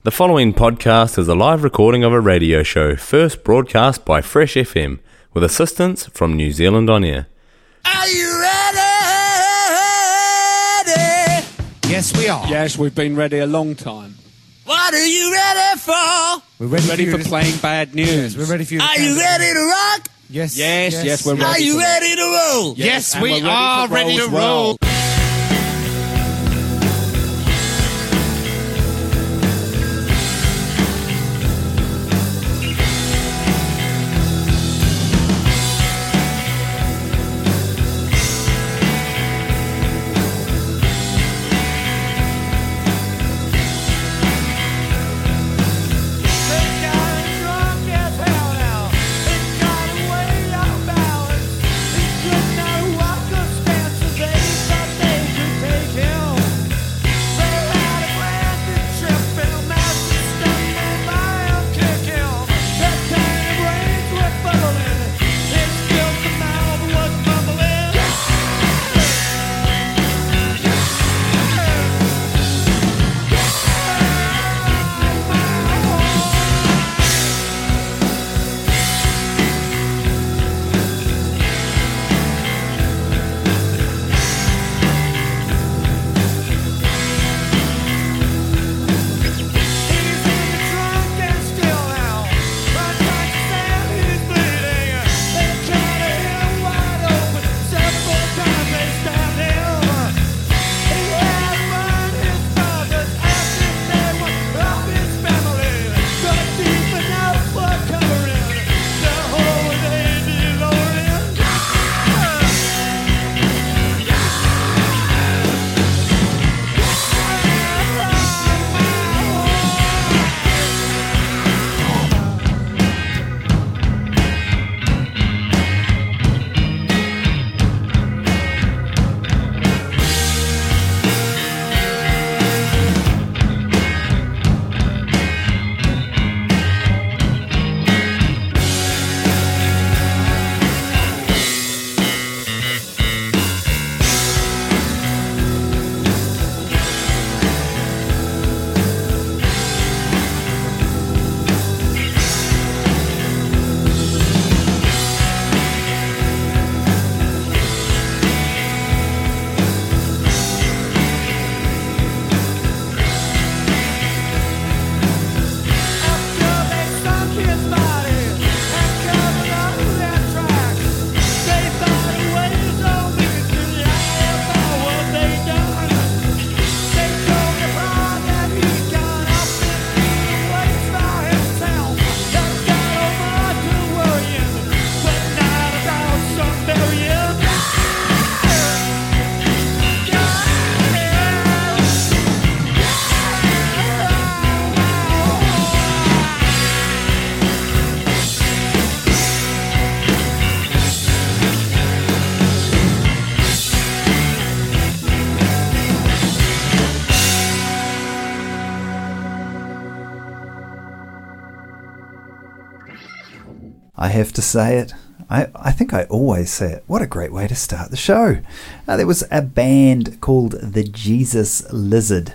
The following podcast is a live recording of a radio show first broadcast by Fresh FM with assistance from New Zealand On Air. Are you ready? Yes, we are. Yes, we've been ready a long time. What are you ready for? We're Ready for playing bad news. Yes, we're ready for you. Are you ready to rock? Yes. Yes, we're ready. Are you ready to roll? Yes, and we we're are for ready to as well. roll. I have to say it. I think I always say it. What a great way to start the show. There was a band called the Jesus Lizard.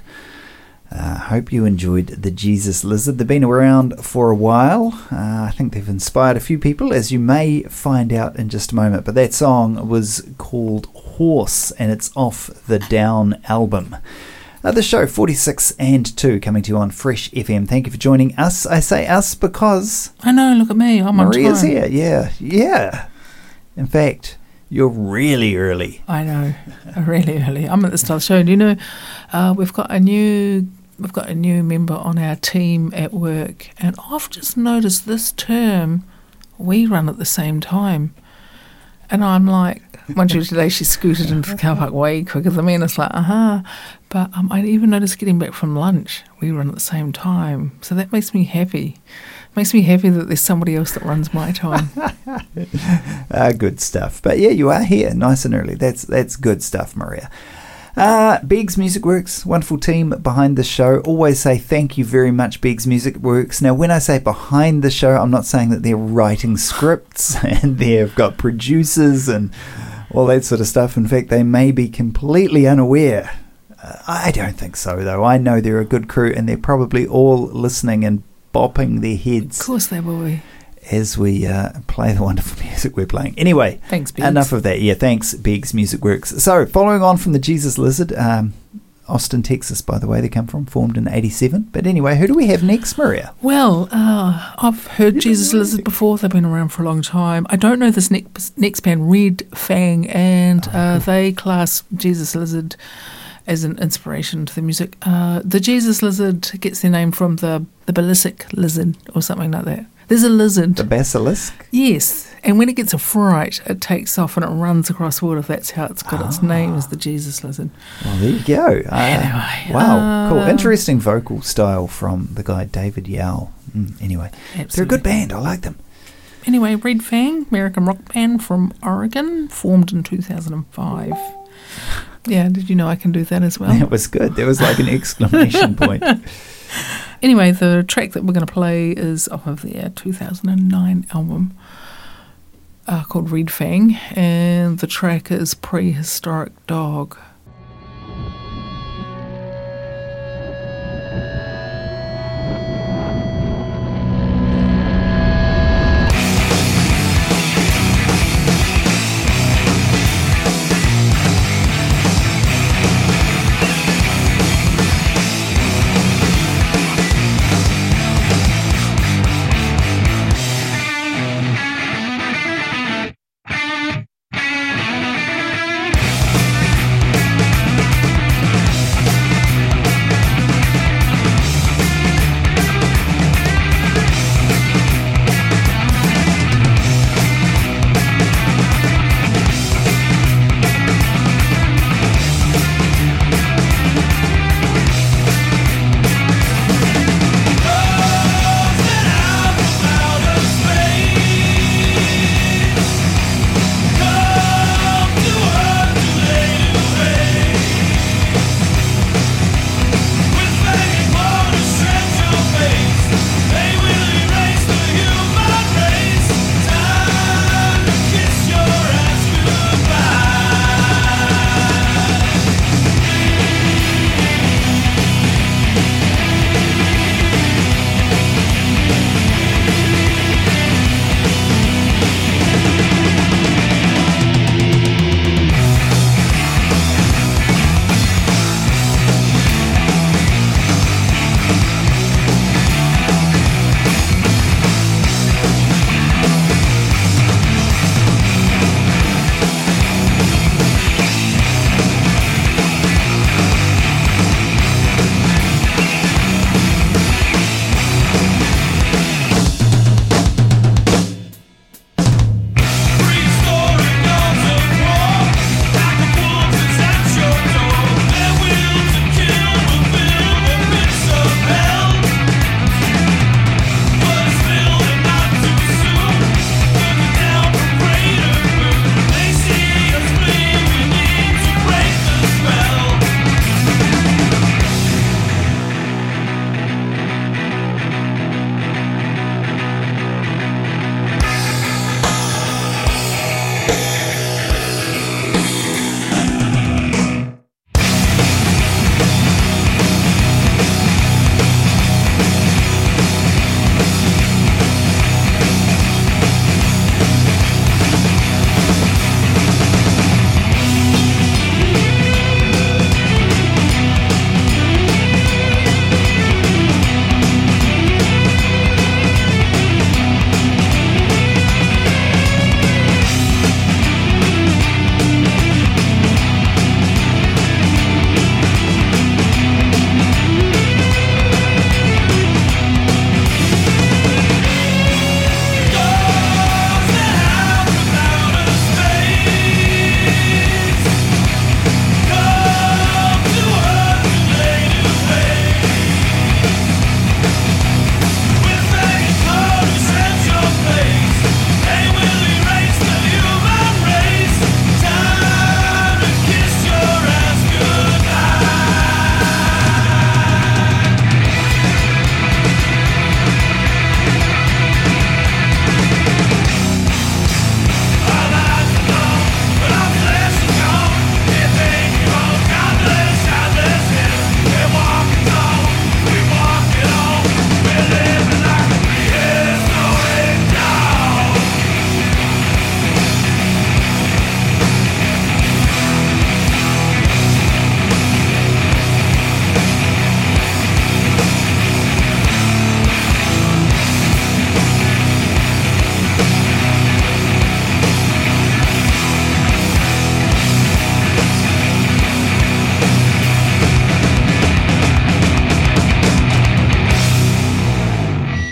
Hope you enjoyed the Jesus Lizard. They've been around for a while. I think they've inspired a few people, as you may find out in just a moment. But that song was called Horse, and it's off the Down album. The show 46 and 2 coming to you on Fresh FM. Thank you for joining us. I say us because I know, look at me, I'm Maria's on time. here. Yeah. In fact, you're really early. I know, really early. I'm at the start of the show. Do you know, we've got a new member on our team at work, and I've just noticed this term we run at the same time, and I'm like, mind you, today she scooted into the car park way quicker than me, and it's like, but I even noticed getting back from lunch, we run at the same time, so that makes me happy. Makes me happy that there's somebody else that runs my time. Good stuff. But yeah, you are here nice and early. That's good stuff, Maria. Biggs Music Works, wonderful team behind the show. Always say thank you very much, Biggs Music Works. Now, when I say behind the show, I'm not saying that they're writing scripts and they've got producers and all that sort of stuff. In fact, they may be completely unaware I don't think so, though. I know they're a good crew, and they're probably all listening and bopping their heads Of course they will be. as we play the wonderful music we're playing. Anyway, Thanks, Biggs. enough of that. Yeah, thanks, Biggs Music Works. So, following on from the Jesus Lizard, Austin, Texas, by the way, they come from, formed in 87. But anyway, who do we have next, Maria? Well, I've heard Jesus Lizard before. They've been around for a long time. I don't know this next band, Red Fang, and they class Jesus Lizard as an inspiration to the music. The Jesus Lizard gets their name from the Balistic lizard or something like that. There's a lizard. The basilisk? Yes, and when it gets a fright, it takes off and it runs across water. That's how it's got its name, as the Jesus Lizard. Well, there you go. Anyway, wow, cool. Interesting vocal style from the guy David Yao. Anyway, they're a Absolutely. good band. I like them. Anyway, Red Fang, American rock band from Oregon, formed in 2005. Yeah, did you know I can do that as well? That was good. There was like an exclamation point. Anyway, the track that we're going to play is off of their 2009 album called Red Fang, and the track is Prehistoric Dog.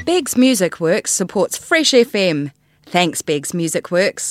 Beggs Music Works supports Fresh FM. Thanks, Beggs Music Works.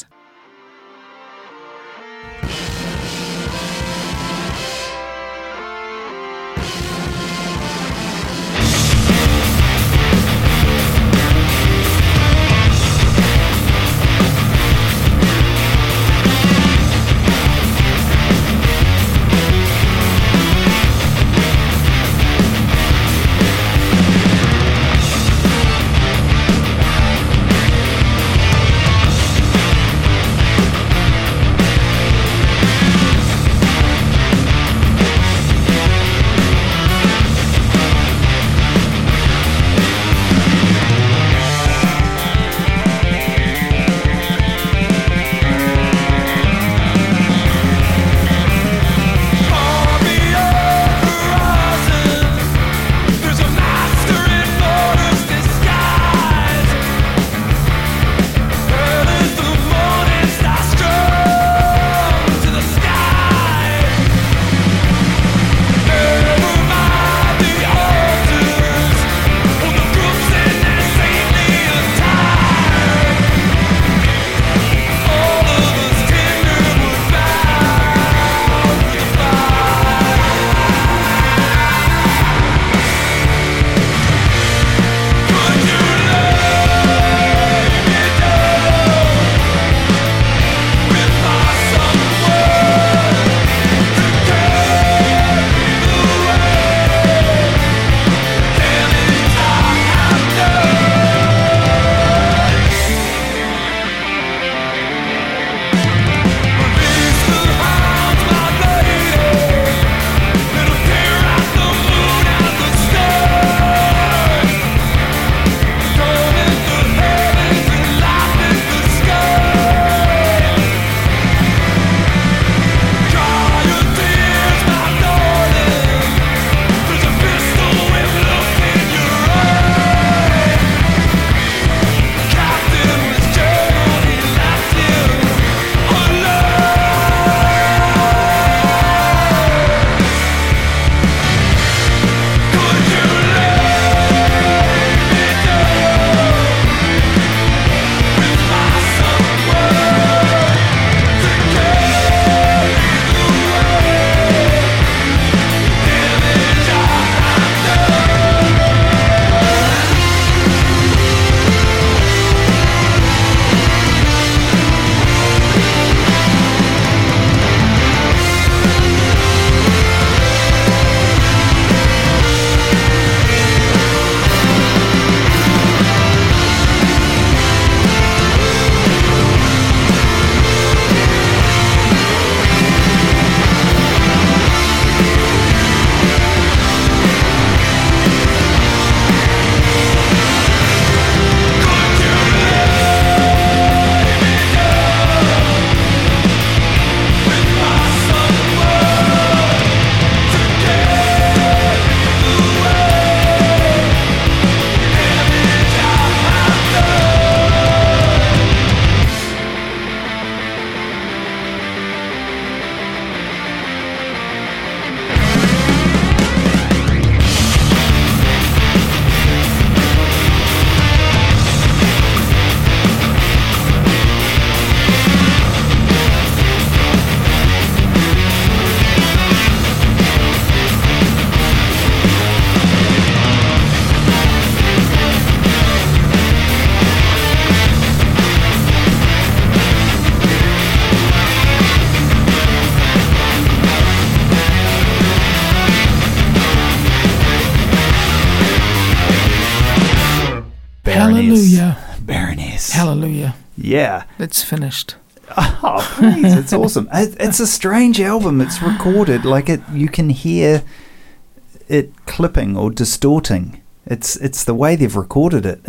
Hallelujah. Baroness. Hallelujah. Yeah. It's finished. Oh, please. It's awesome. It's a strange album. It's recorded like it. You can hear it clipping or distorting. It's the way they've recorded it.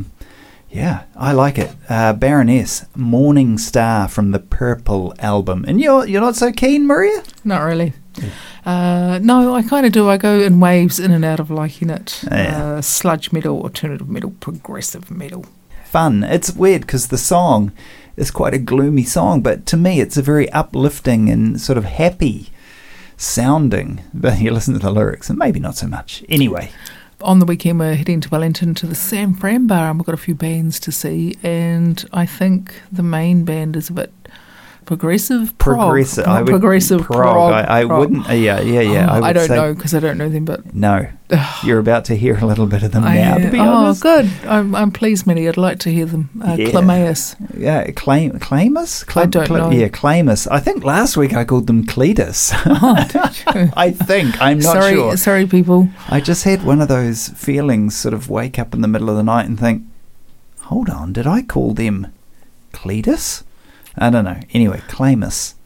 Yeah, I like it. Baroness, Morning Star from the Purple album. And you're not so keen, Maria? Not really. No, I kind of do. I go in waves in and out of liking it. Yeah. Sludge metal, alternative metal, progressive metal. Fun. It's weird because the song is quite a gloomy song, but to me it's a very uplifting and sort of happy sounding. But you listen to the lyrics and maybe not so much. Anyway. on the weekend we're heading to Wellington to the San Fran Bar, and we've got a few bands to see, and I think the main band is a bit progressive prog. Progressive prog. I wouldn't. Yeah. I don't say, know because I don't know them, but no. You're about to hear a little bit of them now. To be honest. Good. I'm pleased, Minnie. I'd like to hear them. Clamaeus. Yeah, Clamus. I don't know. Yeah, Clamus. I think last week I called them Cletus. Oh, did you? I think. I'm not sure. Sorry, people. I just had one of those feelings. Sort of wake up in the middle of the night and think, hold on, did I call them Cletus? I don't know. Anyway, Clamus.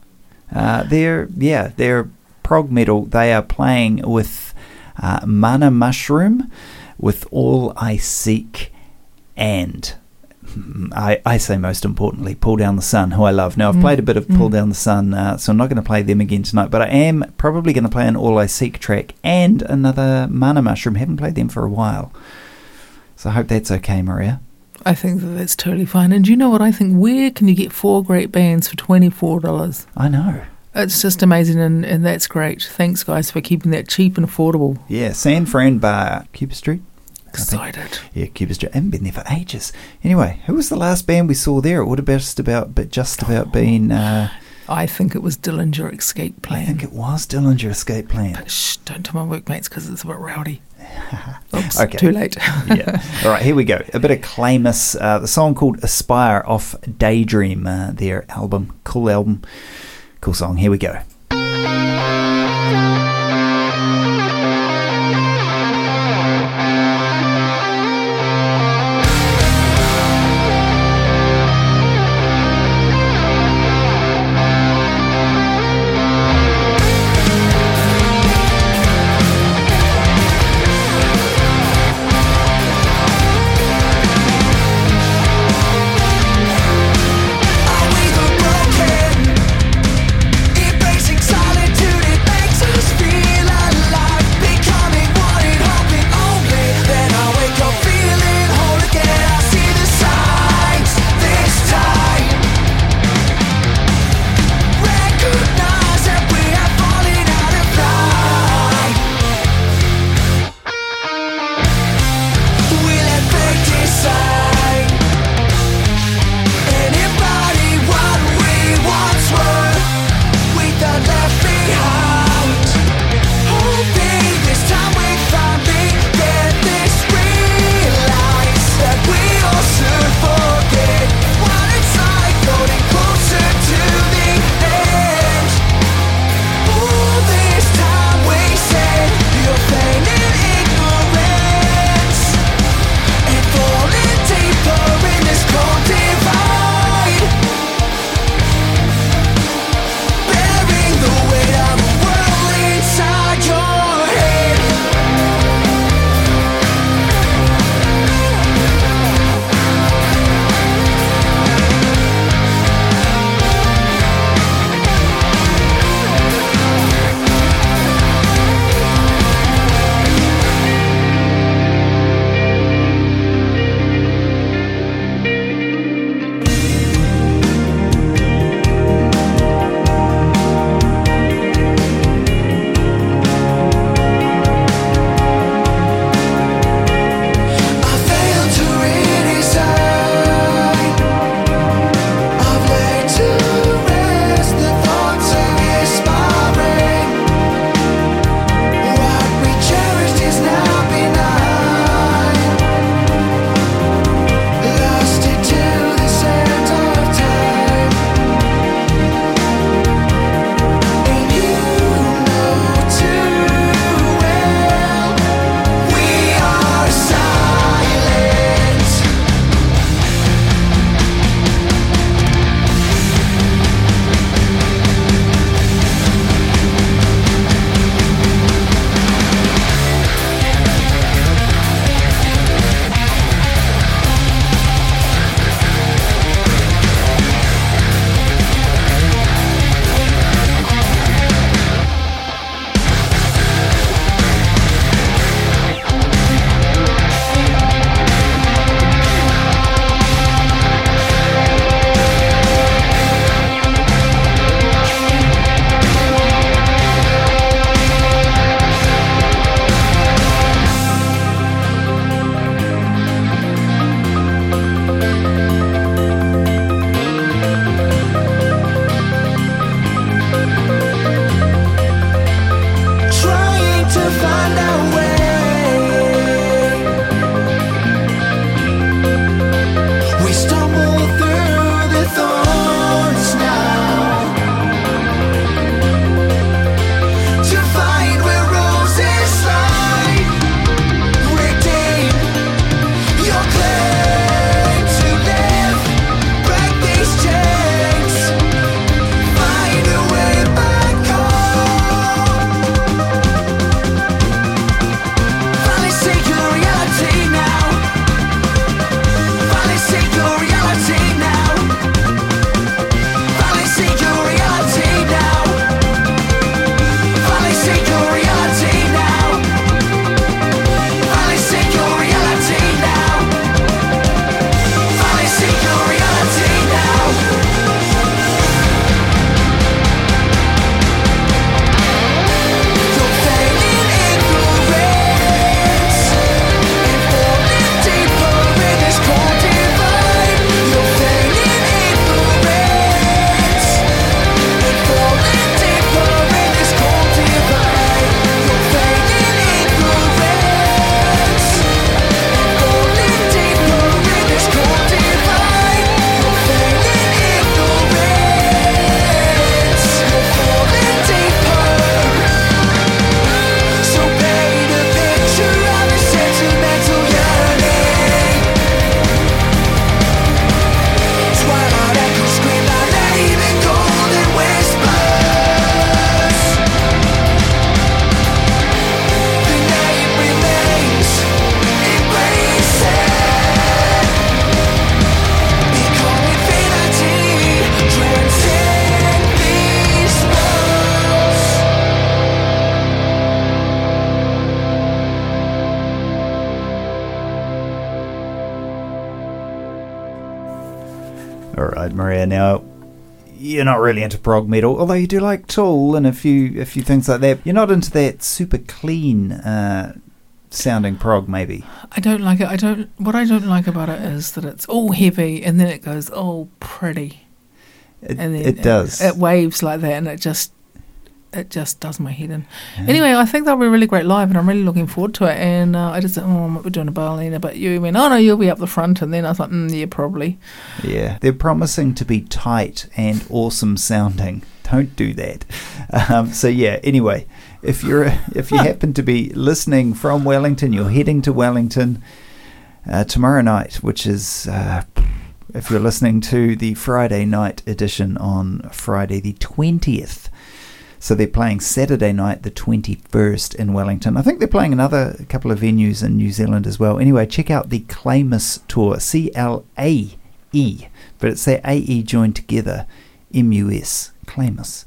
They're prog metal. They are playing with Mana Mushroom, with All I Seek, and I say most importantly, Pull Down the Sun, who I love. Now, I've played a bit of Pull Down the Sun, so I'm not going to play them again tonight, but I am probably going to play an All I Seek track and another Mana Mushroom. Haven't played them for a while. So I hope that's okay, Maria. I think that's totally fine. And do you know what I think? Where can you get 4 great bands for $24? I know. It's just amazing, and that's great. Thanks, guys, for keeping that cheap and affordable. Yeah, San Fran Bar, Cooper Street. Excited. Yeah, Cooper Street. I haven't been there for ages. Anyway, who was the last band we saw there? It would have just about been... I think it was Dillinger Escape Plan. I think it was Dillinger Escape Plan. But shh, don't tell my workmates because it's a bit rowdy. Oops, okay. Too late. Yeah. All right, here we go. A bit of Clamus. The song called Aspire off Daydream, their album. Cool album. Cool song. Here we go. Embracing solitude. All right, Maria. Now, you're not really into prog metal, although you do like Tool and a few things like that. You're not into that super clean sounding prog, maybe. I don't like it. What I don't like about it is that it's all heavy and then it goes all pretty. And then It does. It waves like that, and it just does my head in. Anyway, I think they'll be really great live, and I'm really looking forward to it. And I just thought, we're doing a Berliner, but you went, oh no, you'll be up the front. And then I thought, yeah, probably. Yeah, they're promising to be tight and awesome sounding. Don't do that. So yeah. Anyway, if you happen to be listening from Wellington, you're heading to Wellington tomorrow night, which is. If you're listening to the Friday night edition on Friday the 20th. So they're playing Saturday night the 21st in Wellington. I think they're playing another couple of venues in New Zealand as well. Anyway, check out the Clamus tour, C-L-A-E, but it's that A-E joined together, M-U-S, Clamus.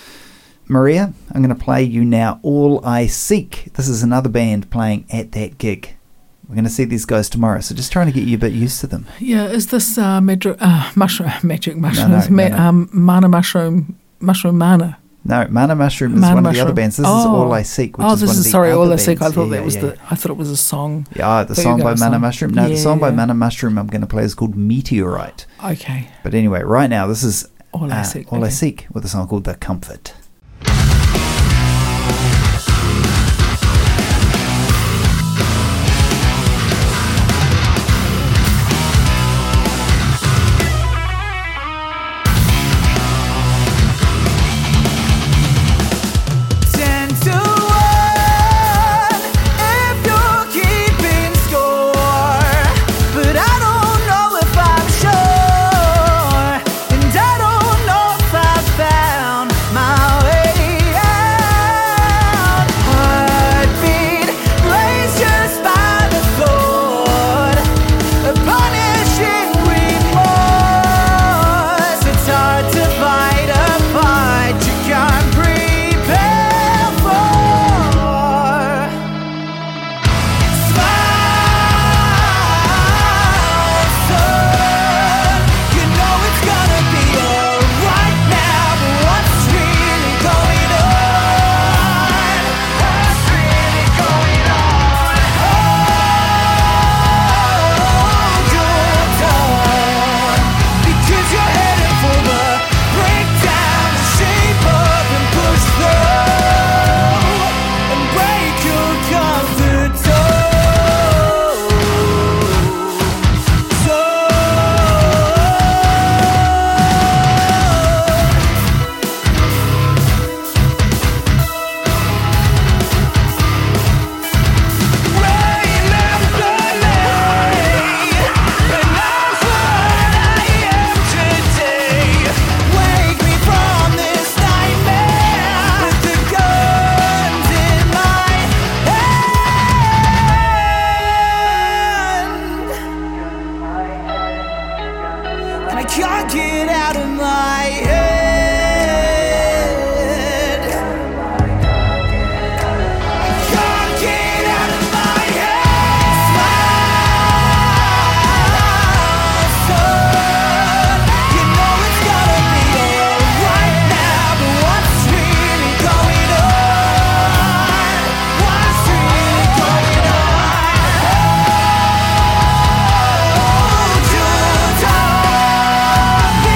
Maria, I'm going to play you now All I Seek. This is another band playing at that gig. We're going to see these guys tomorrow, so just trying to get you a bit used to them. Yeah, is this magic mushrooms? No. Mana mushroom mana? No, Mana Mushroom is Mana one of the Mushroom. other bands. This is All I Seek, which is one of the All other I Seek. I bands. thought Yeah, that was yeah, the. I thought it was a song. Yeah, the There song you go, by Mana song. Mushroom. No, the song by Yeah. Mana Mushroom I'm going to play is called Meteorite. Okay. But anyway, right now this is All I Seek. All I okay. Seek with a song called The Comfort. Yeah.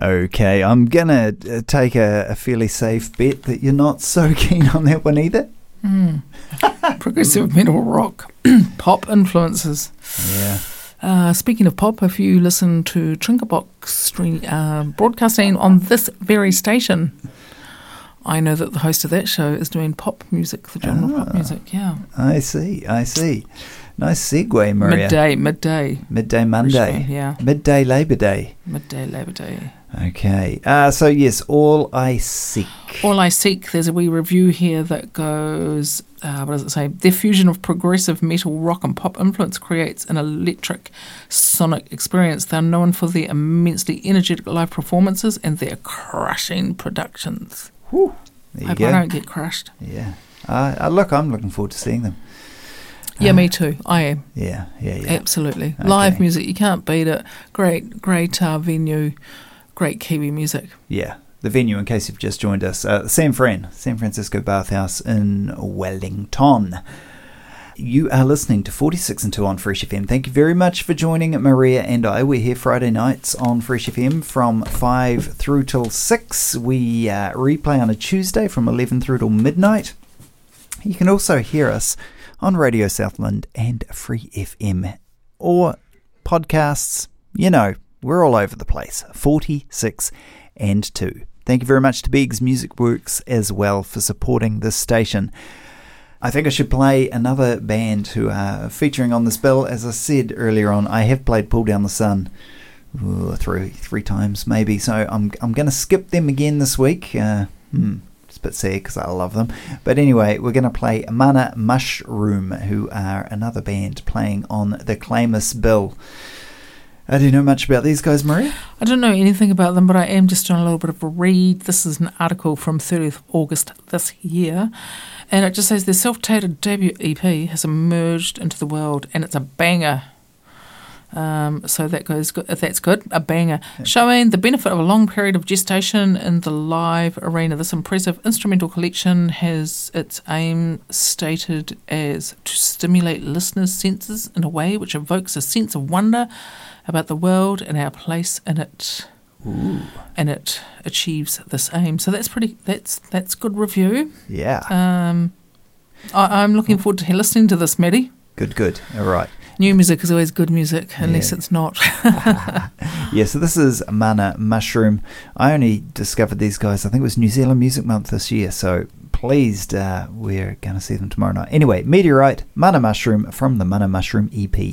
Okay, I'm going to take a fairly safe bet that you're not so keen on that one either. Progressive metal rock, pop influences. Yeah. Speaking of pop, if you listen to Trinkerbox broadcasting on this very station, I know that the host of that show is doing pop music, the genre pop music, yeah. I see. Nice segue, Maria. Midday Monday. Yeah. Midday Labour Day. Midday Labour Day. Okay. So, yes, All I Seek. All I Seek, there's a wee review here that goes, what does it say? Their fusion of progressive metal, rock and pop influence creates an electric sonic experience. They're known for their immensely energetic live performances and their crushing productions. Whew. There you Hope go. I don't get crushed. Yeah. Look, I'm looking forward to seeing them. Yeah, me too. I am. Yeah. Absolutely. Okay. Live music, you can't beat it. Great venue, great Kiwi music. Yeah. The venue, in case you've just joined us, San Francisco Bathhouse in Wellington. You are listening to 46 and 2 on Fresh FM. Thank you very much for joining Maria and I. We're here Friday nights on Fresh FM from 5 through till 6. We replay on a Tuesday from 11 through till midnight. You can also hear us on Radio Southland and Free FM or podcasts. You know, we're all over the place. 46 and 2. Thank you very much to Biggs Music Works as well for supporting this station. I think I should play another band who are featuring on this bill. As I said earlier on, I have played Pull Down the Sun three times maybe, so I'm going to skip them again this week. It's a bit sad because I love them. But anyway, we're going to play Mana Mushroom, who are another band playing on the Claimus bill. Do you know much about these guys, Maria? I don't know anything about them, but I am just doing a little bit of a read. This is an article from 30th August this year, and it just says their self-titled debut EP has emerged into the world, and it's a banger. So that goes good. That's good, a banger. Showing the benefit of a long period of gestation in the live arena. This impressive instrumental collection has its aim stated as to stimulate listeners' senses in a way which evokes a sense of wonder about the world and our place in it. Ooh. And it achieves this aim. So that's that's good review. Yeah. I'm looking forward to listening to this, Maddie. Good. All right. New music is always good music, unless it's not. Yeah, so this is Mana Mushroom. I only discovered these guys, I think it was New Zealand Music Month this year, so pleased we're going to see them tomorrow night. Anyway, Meteorite, Mana Mushroom from the Mana Mushroom EP.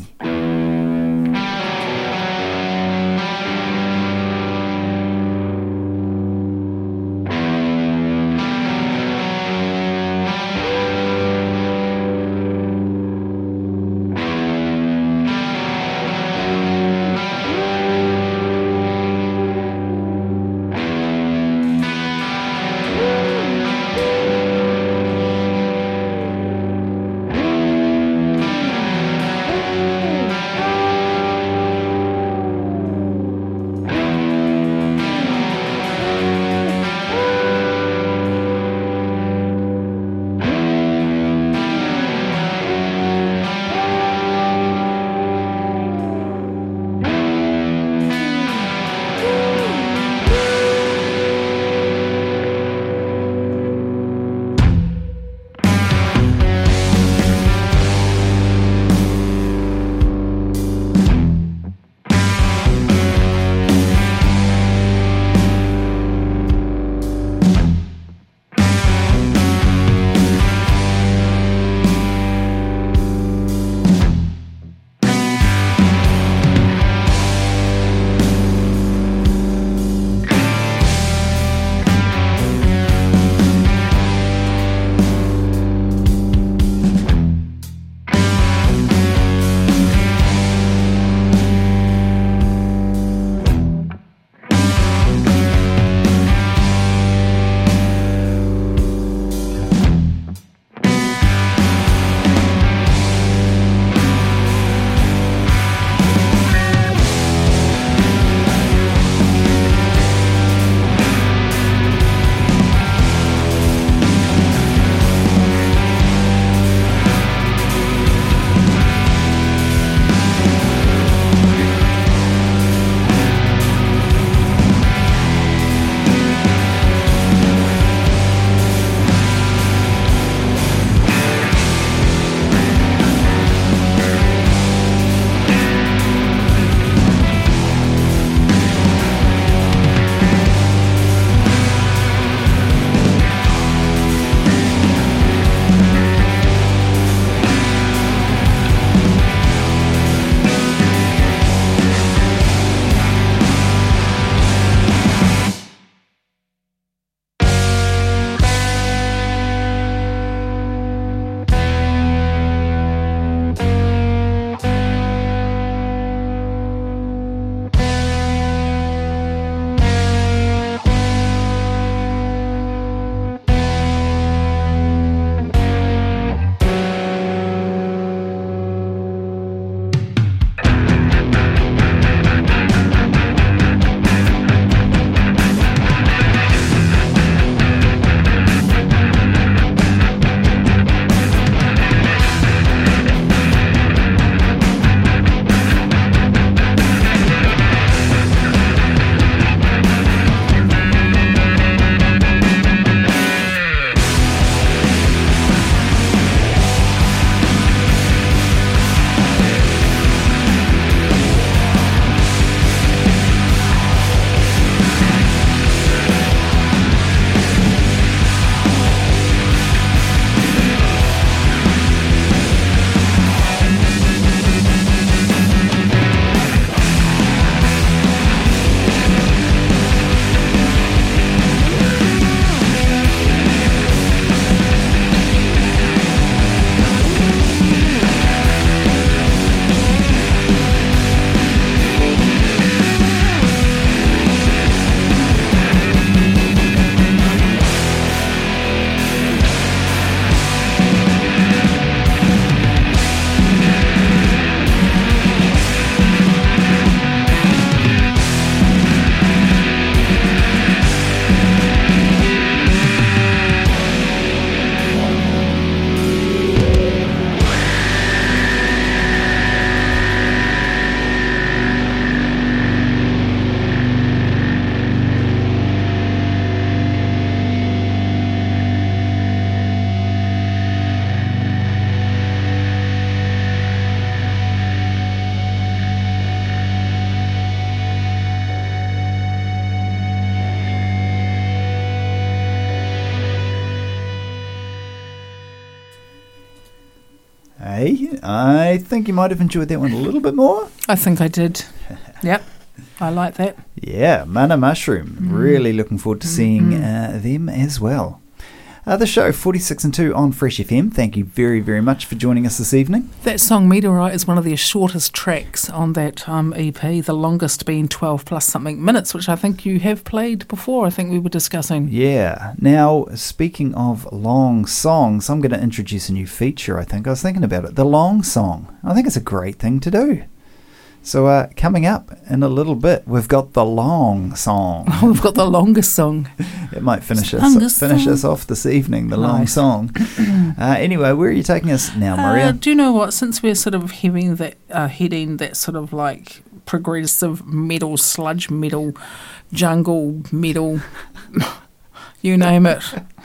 me, I think you might have enjoyed that one a little bit more. I think I did. Yep. I like that. Yeah, Mana Mushroom. Really looking forward to seeing them as well. The show, 46 and 2 on Fresh FM. Thank you very, very much for joining us this evening. That song, Meteorite, is one of the shortest tracks on that EP, the longest being 12 plus something minutes, which I think you have played before, I think we were discussing. Yeah. Now, speaking of long songs, I'm going to introduce a new feature, I think. I was thinking about it. The long song. I think it's a great thing to do. So coming up in a little bit, we've got the long song. We've got the longest song. It might finish us off this evening, the long song. Anyway, where are you taking us now, Maria? Do you know what? Since we're sort of heading that sort of like progressive metal, sludge metal, jungle metal, you name it.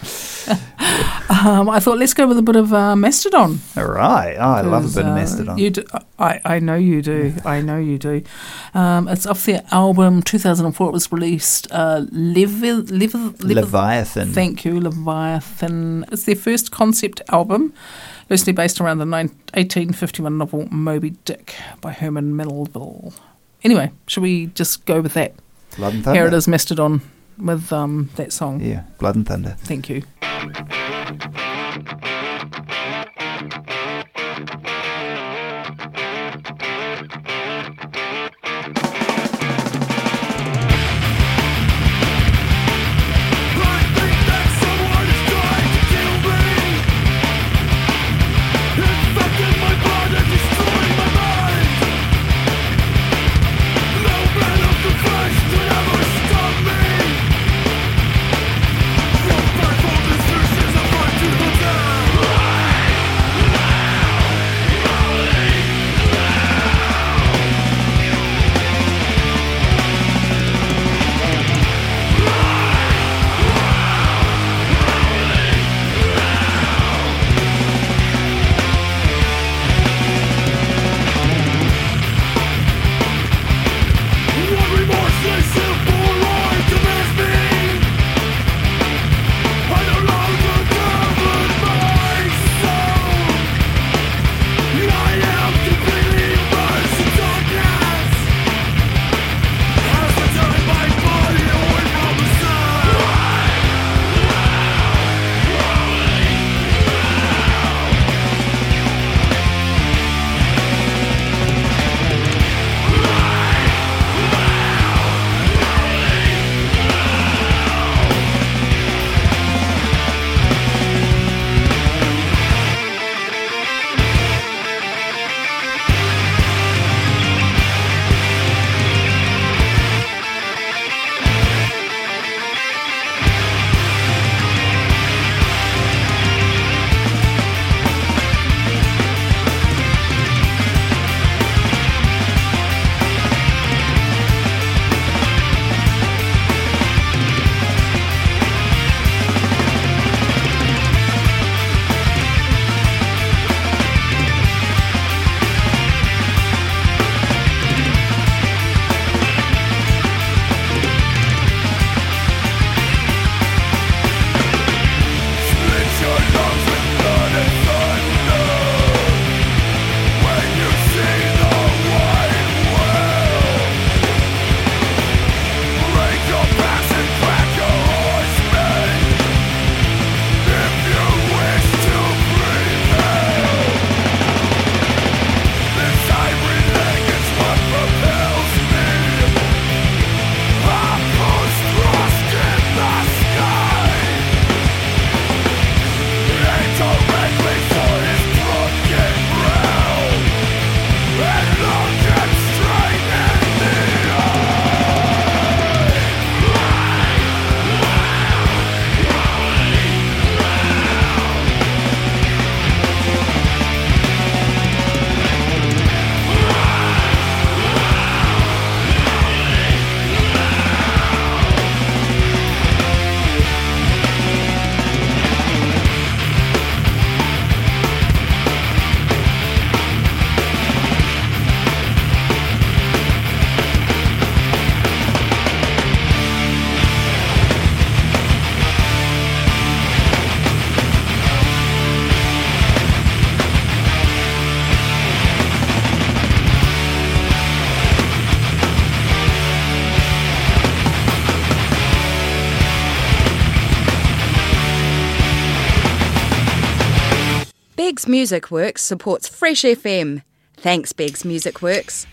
I thought let's go with a bit of Mastodon. All right. Oh, I love a bit of Mastodon. You do, I know you do. I know you do. It's off their album 2004. It was released. Leviathan. Thank you, Leviathan. It's their first concept album, loosely based around the 1851 novel Moby Dick by Herman Melville. Anyway, should we just go with that? Blood and Thunder. Here it is, Mastodon, with that song. Yeah, Blood and Thunder. Thank you. This is Beggs Music Works supports Fresh FM. Thanks, Beggs Music Works.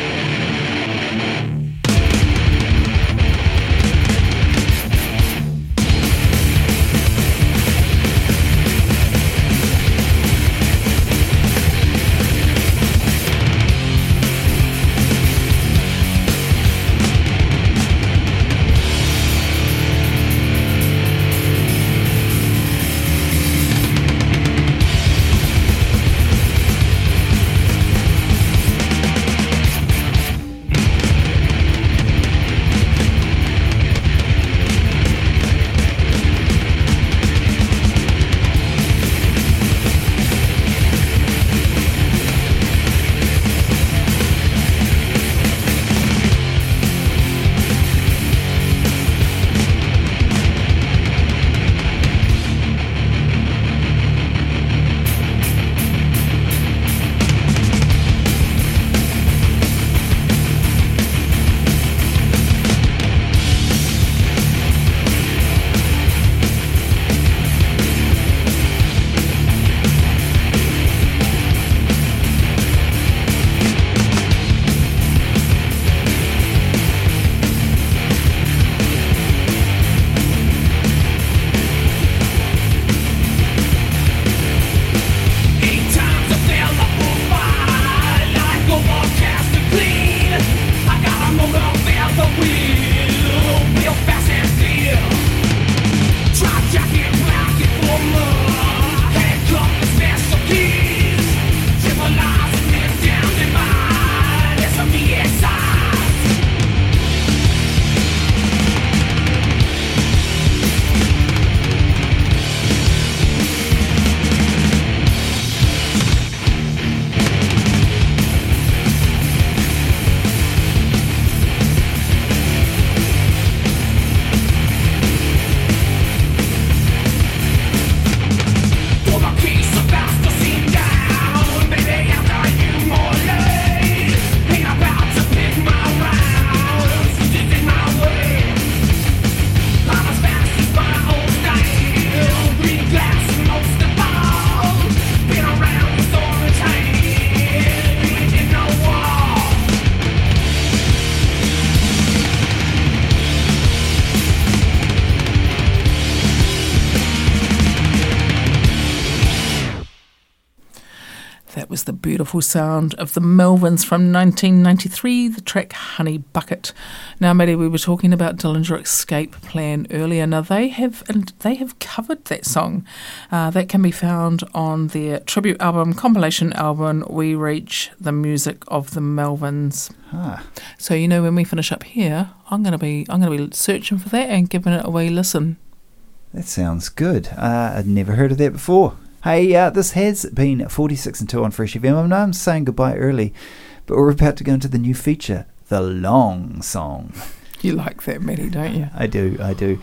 That was the beautiful sound of the Melvins from 1993, the track Honey Bucket. Now, Maddie, we were talking about Dillinger Escape Plan earlier. Now, they have covered that song. That can be found on their tribute album, compilation album, We Reach the Music of the Melvins. So, you know, when we finish up here, I'm going to be searching for that and giving it a wee listen. That sounds good. I'd never heard of that before. Hey, this has been 46 and 2 on Fresh FM. I know I'm saying goodbye early, but we're about to go into the new feature, The Long Song. You like that, Maddie, don't you? I do.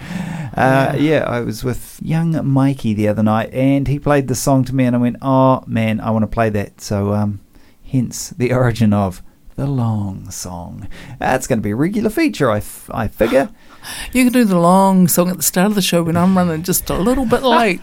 Yeah, I was with young Mikey the other night, and he played the song to me, and I went, oh, man, I want to play that. So, hence the origin of The Long Song. It's going to be a regular feature, I figure. You can do the long song at the start of the show when I'm running just a little bit late.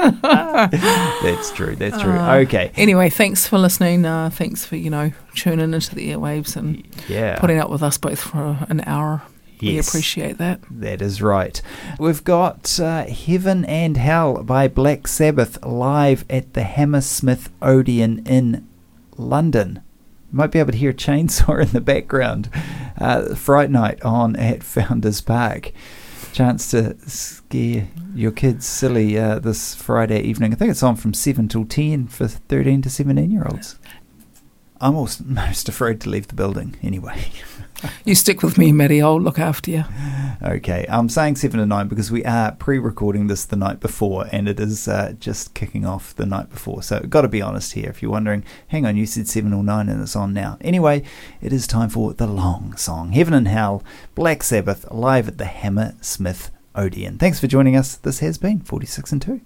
That's true. Okay. Anyway, thanks for listening. Thanks for, tuning into the airwaves and putting up with us both for an hour. We appreciate that. That is right. We've got Heaven and Hell by Black Sabbath live at the Hammersmith Odeon in London. You might be able to hear a chainsaw in the background. Fright night on at Founders Park. Chance to scare your kids silly this Friday evening. I think it's on from 7 till 10 for 13 to 17-year-olds. I'm most afraid to leave the building anyway. You stick with me, Maddie. I'll look after you. Okay, I'm saying 7 to 9 because we are pre-recording this the night before, and it is just kicking off the night before. So got to be honest here. If you're wondering, hang on, you said 7 or 9 and it's on now. Anyway, it is time for The Long Song. Heaven and Hell, Black Sabbath, live at the Hammersmith Odeon. Thanks for joining us. This has been 46 and 2.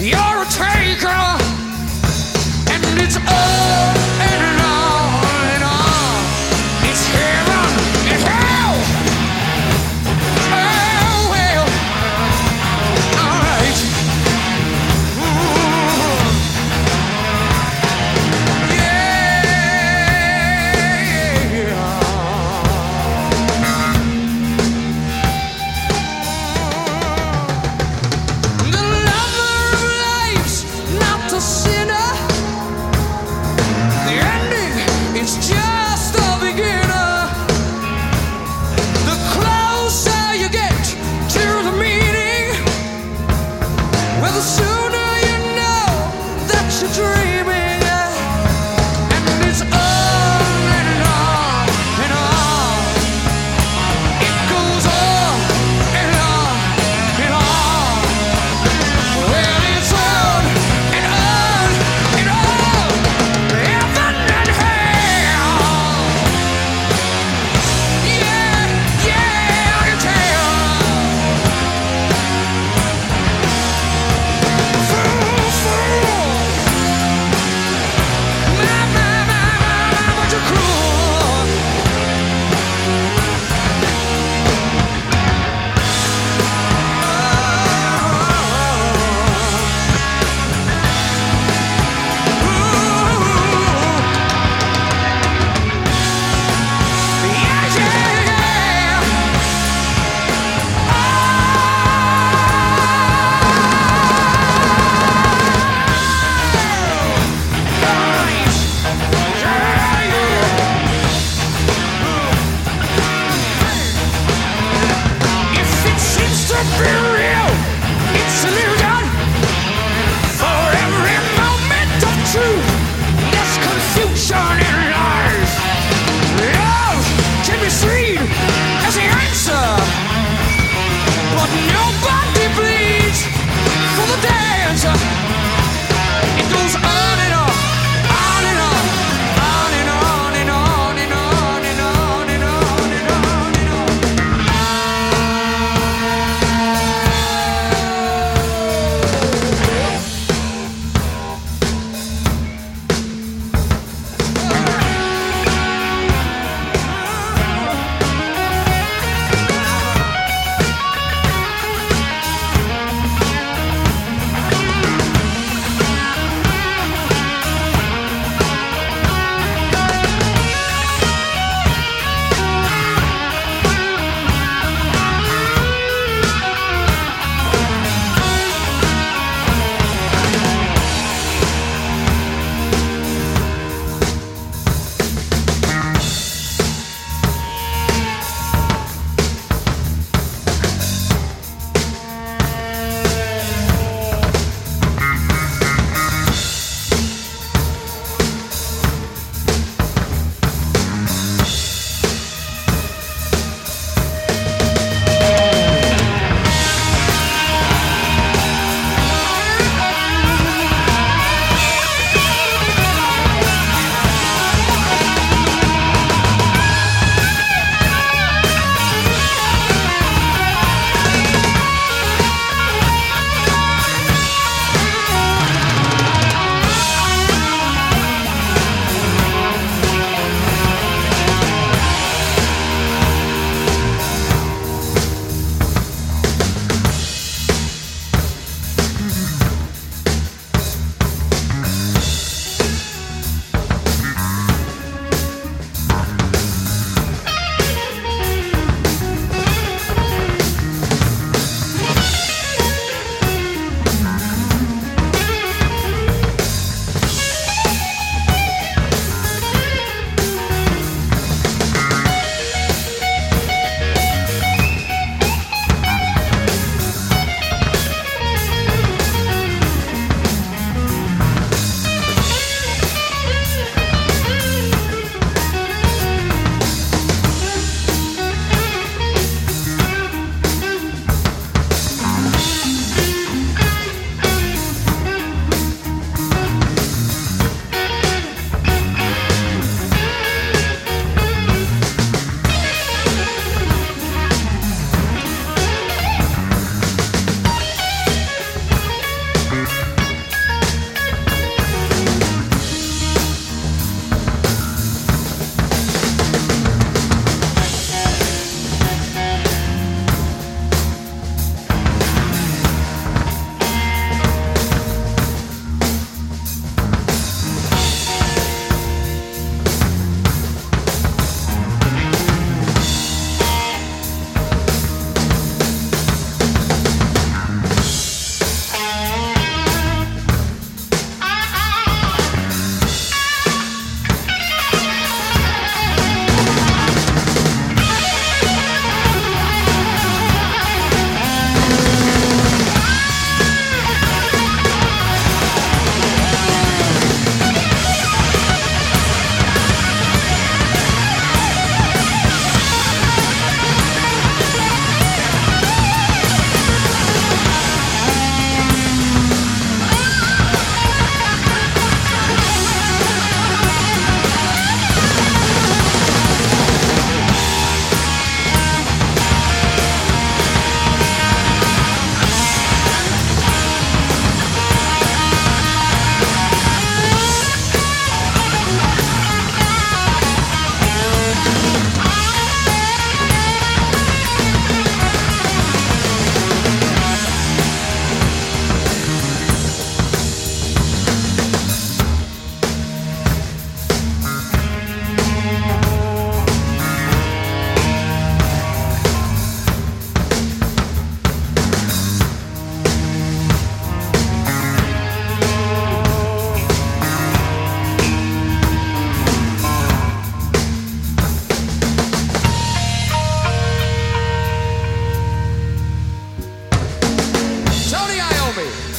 you're a taker, and it's on and on and on. It's heaven and hell. Oh well, all right.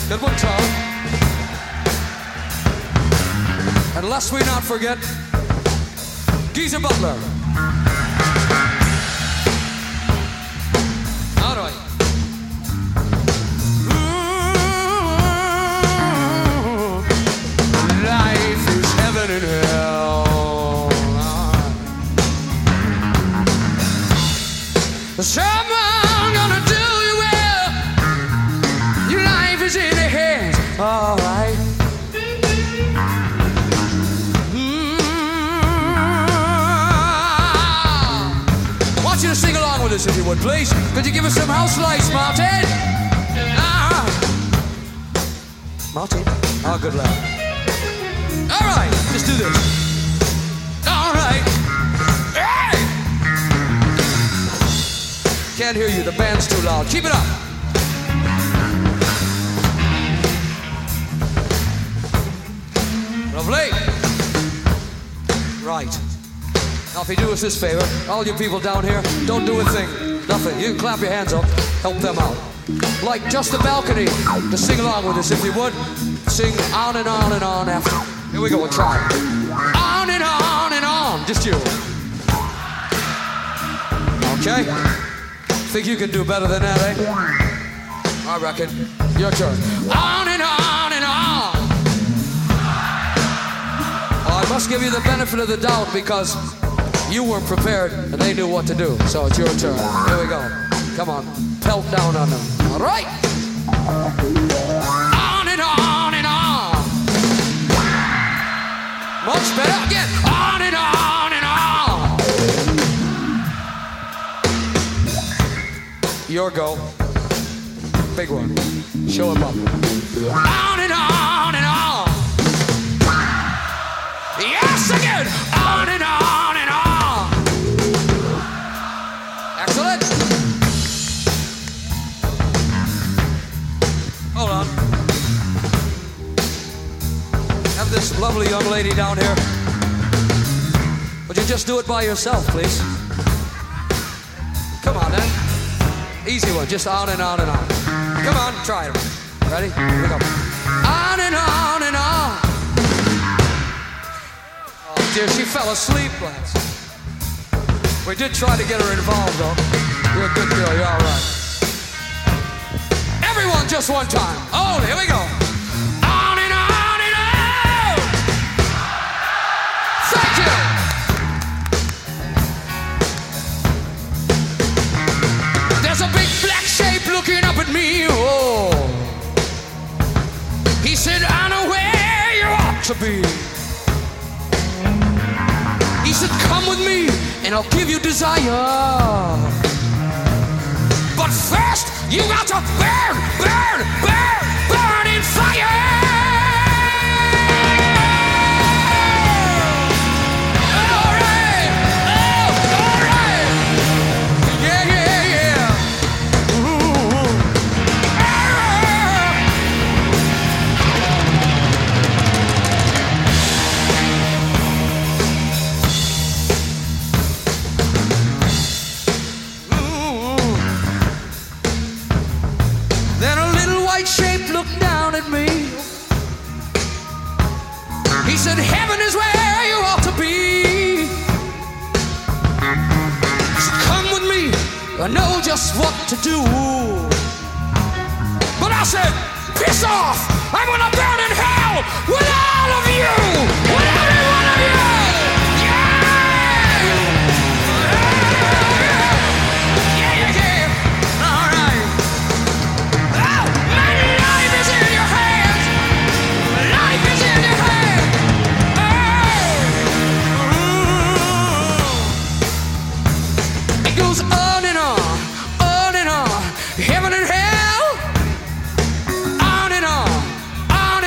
Good one, Tom. And lest we not forget, Geezer Butler. All right. Life is heaven and hell. Someone gonna do you well. Your life is in their hands. All right. I want you to sing along with us if you would, please. Could you give us some house lights, Martin? Martin? Oh, good lad. All right, let's do this. All right. Hey! Can't hear you, the band's too loud. Keep it up. Lovely. Right. Now if you do us this favor, all you people down here, don't do a thing. Nothing. You can clap your hands up, help them out. Like just the balcony. Just sing along with us if you would. Sing on and on and on after. Here we go, we'll try. On and on and on. Just you. Okay? Think you can do better than that, eh? I reckon. Your turn. On and on and on. Well, I must give you the benefit of the doubt because you weren't prepared and they knew what to do. So it's your turn. Here we go. Come on. Pelt down on them. All right? On and on and on. Much better. Again. On and on and on. Your go. Big one. Show him up. On and on and on. Yes, again. On and on and on. Excellent. Hold on. Have this lovely young lady down here. Would you just do it by yourself, please? Come on, then. Easy one, just on and on and on. Come on, try it. Ready? Here we go. On and on and on. Oh dear, she fell asleep last. We did try to get her involved though. You're a good girl, you're all right. Everyone, just one time. Oh, here we go. On and on and on. Thank you. There's a big black shape looking up at me, oh. He said, I know where you ought to be. He said, come with me and I'll give you desire. But first, you got to burn, burn, burn, burn in fire. All right, oh, all right. Yeah, yeah, yeah. Then a little white shape looked down at me. He said, heaven is where you ought to be. He said, come with me, I know just what to do. But I said, piss off, I'm gonna burn in hell with all of you, with every one of you. On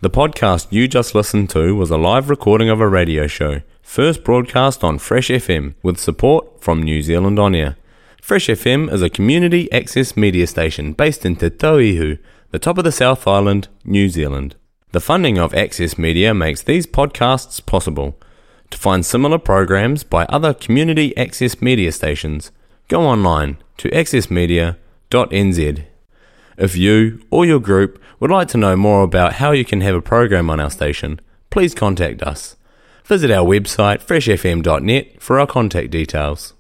The podcast you just listened to was a live recording of a radio show, first broadcast on Fresh FM with support from New Zealand On Air. Fresh FM is a community access media station based in Te Tauihu, the top of the South Island, New Zealand. The funding of Access Media makes these podcasts possible. To find similar programs by other community access media stations, go online to accessmedia.nz. If you or your group would like to know more about how you can have a program on our station, please contact us. Visit our website freshfm.net for our contact details.